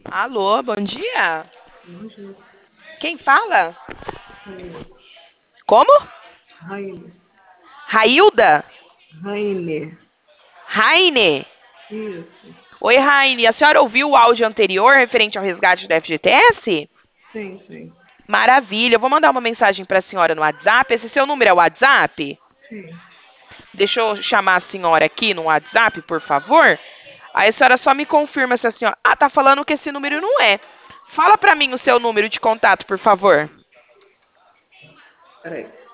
Alô, bom dia. Bonjour. Quem fala? Raine. Como? Raine. Railda? Raine. Raine? Isso. Oi, Raine. A senhora ouviu o áudio anterior referente ao resgate do FGTS? Sim, sim. Maravilha. Eu vou mandar uma mensagem para a senhora no WhatsApp. Esse seu número é o WhatsApp? Sim. Deixa eu chamar a senhora aqui no WhatsApp, por favor. Aí a senhora só me confirma se a senhora. Ah, tá falando que esse número não é. Fala para mim o seu número de contato, por favor. Peraí.